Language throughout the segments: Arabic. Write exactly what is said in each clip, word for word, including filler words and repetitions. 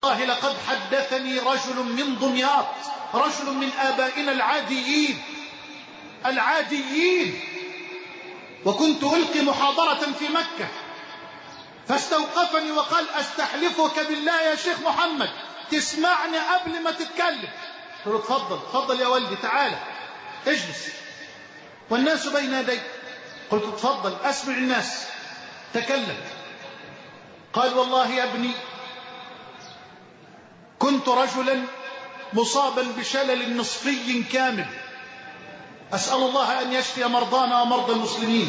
والله لقد حدثني رجل من دمياط، رجل من آبائنا العاديين العاديين، وكنت ألقي محاضرة في مكة، فاستوقفني وقال: أستحلفك بالله يا شيخ محمد تسمعني قبل ما تتكلم. قلت له: اتفضل اتفضل يا ولدي، تعالى اجلس والناس بين يديك. قلت: اتفضل أسمع الناس، تكلم. قال: والله يا ابني كنت رجلا مصابا بشلل نصفي كامل، أسأل الله أن يشفي مرضانا ومرضى المسلمين.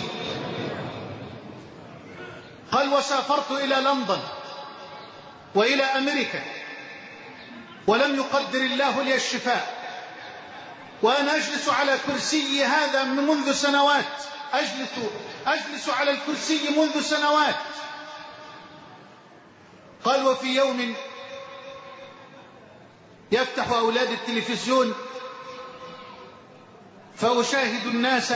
قال: وسافرت إلى لندن وإلى أمريكا ولم يقدر الله لي الشفاء، وأنا أجلس على كرسي هذا منذ سنوات، أجلس, أجلس على الكرسي منذ سنوات. قال: وفي يوم يفتح أولاد التلفزيون فأشاهد الناس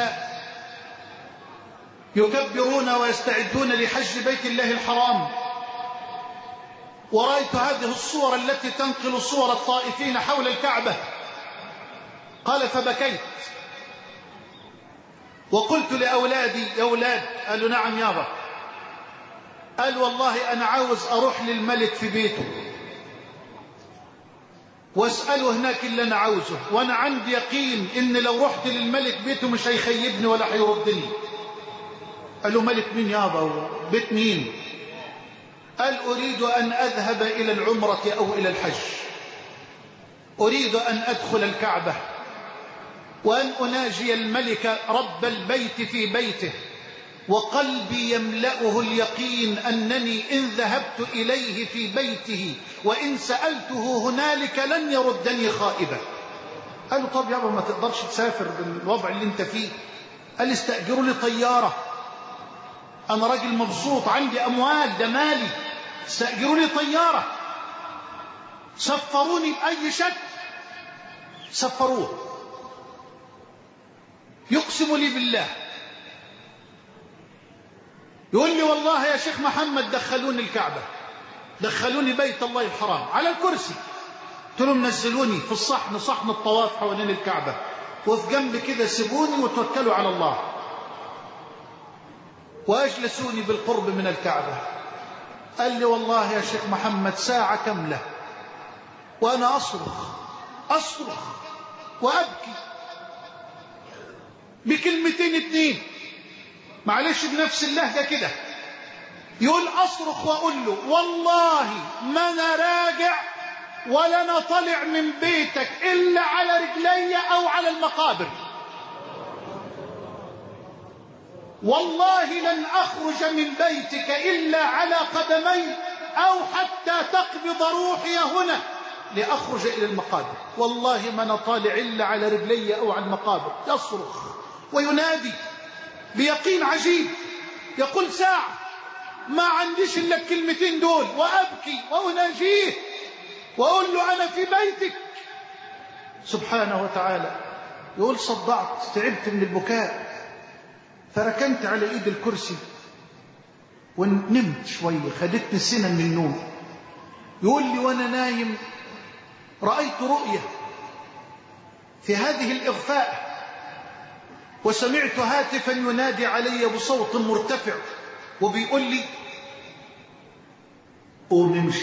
يكبرون ويستعدون لحج بيت الله الحرام، ورأيت هذه الصور التي تنقل صور الطائفين حول الكعبة. قال: فبكيت وقلت لأولادي: يا أولاد. قالوا: نعم يابا. قال: والله أنا عاوز أروح للملك في بيته واسأله هناك اللي أنا عاوزه، وأنا عندي يقين إن لو رحت للملك بيته مش هيخيبني ولا هيردني. قالوا: ملك مين يابا؟ بيت مين؟ قال: أريد أن أذهب إلى العمرة أو إلى الحج، أريد أن أدخل الكعبة وأن أناجي الملك رب البيت في بيته، وقلبي يملأه اليقين أنني إن ذهبت إليه في بيته وإن سألته هنالك لن يردني خائبا. قالوا: طب يابا ما تقدرش تسافر بالوضع اللي انت فيه؟ قال: استأجروا لي طيارة، أنا راجل مبسوط عندي أموال، ده مالي، استأجروا لي طيارة. سفروني بأي شكل سفروه. يقسم لي بالله، يقول لي: والله يا شيخ محمد دخلوني الكعبة، دخلوني بيت الله الحرام على الكرسي. قلت لهم: نزلوني في الصحن، صحن الطواف حوالين الكعبة، وفي جنب كده سيبوني وتوكلوا على الله، وأجلسوني بالقرب من الكعبة. قال لي: والله يا شيخ محمد ساعة كاملة وأنا أصرخ أصرخ وأبكي بكلمتين اتنين، معلش بنفس اللهجة كده. يقول: أصرخ وأقول له: والله ما أنا راجع ولا أنا طالع من بيتك إلا على رجلي أو على المقابر، والله لن أخرج من بيتك إلا على قدمي أو حتى تقبض روحي هنا لأخرج إلى المقابر، والله ما أنا طالع إلا على رجلي أو على المقابر. يصرخ وينادي بيقين عجيب. يقول: ساعة ما عنديش إلا الكلمتين دول، وأبكي وأناجيه وأقول له: أنا في بيتك سبحانه وتعالى. يقول: صدعت، تعبت من البكاء، فركنت على إيد الكرسي ونمت شوية، خدتني سنة من النوم. يقول لي: وأنا نايم رأيت رؤية في هذه الإغفاء، وسمعت هاتفا ينادي علي بصوت مرتفع وبيقول لي: قوم امشي،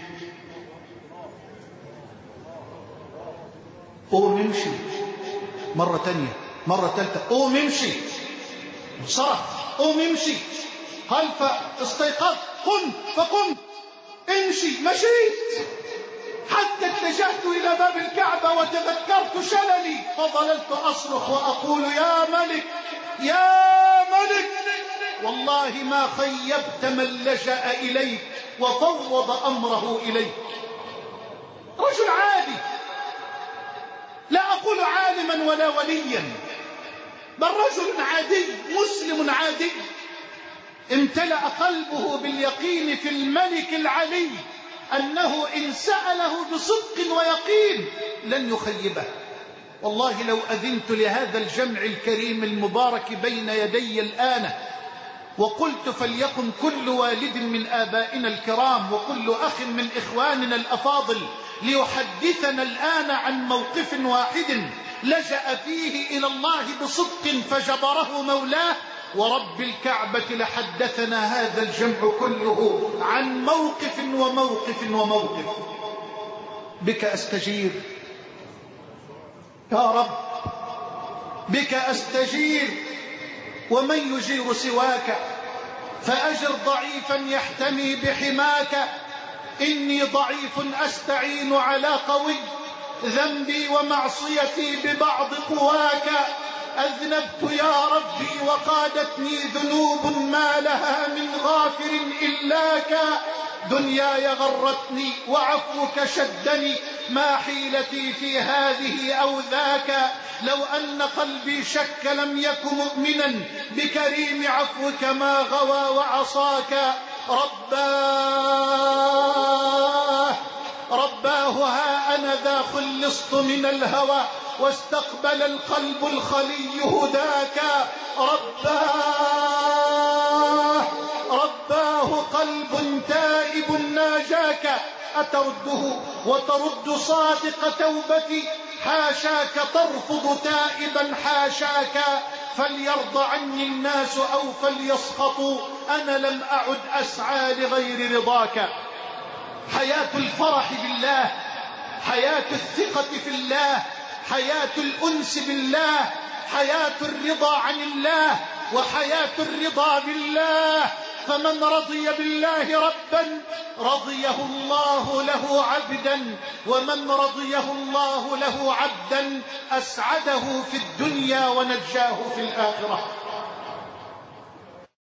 قوم امشي. مرة تانية، مرة ثالثة: قوم امشي. صرخ: قوم امشي. قال: فاستيقظت، قمت فقمت، امشي. مشيت حتى اتجهت إلى باب الكعبة وتذكرت شللي، فظللت أصرخ وأقول: يا ملك يا ملك، والله ما خيبت من لجأ إليك وفوض أمره إليك. رجل عادي، لا أقول عالما ولا وليا، بل رجل عادي مسلم عادي امتلأ قلبه باليقين في الملك العلي أنه إن سأله بصدق ويقين لن يخيبه. والله لو أذنت لهذا الجمع الكريم المبارك بين يدي الآن وقلت فليقم كل والد من آبائنا الكرام وكل أخ من إخواننا الأفاضل ليحدثنا الآن عن موقف واحد لجأ فيه إلى الله بصدق فجبره مولاه. ورب الكعبة لحدثنا هذا الجمع كله عن موقف وموقف وموقف. بك أستجير يا رب، بك أستجير، ومن يجير سواك؟ فأجر ضعيفا يحتمي بحماك. إني ضعيف أستعين على قوي، ذنبي ومعصيتي ببعض قواك. أذنبت يا ربي وقادتني ذنوب ما لها من غافر إلاك. دنياي غرتني وعفوك شدني، ما حيلتي في هذه أو ذاك. لو أن قلبي شك لم يك مؤمنا بكريم عفوك ما غوى وعصاك. رباه رباه ها أنا ذا خلصت من الهوى واستقبل القلب الخلي هداك. رباه رباه قلب تائب ناجاك، أترده وترد صادق توبتي؟ حاشاك ترفض تائبا حاشاك. فليرضى عني الناس أو فليسخطوا، أنا لم أعد أسعى لغير رضاك. حياة الفرح بالله، حياة الثقة في الله، حياة الأنس بالله، حياة الرضا عن الله، وحياة الرضا بالله. فمن رضي بالله ربا رضيه الله له عبدا، ومن رضيه الله له عبدا أسعده في الدنيا ونجاه في الآخرة.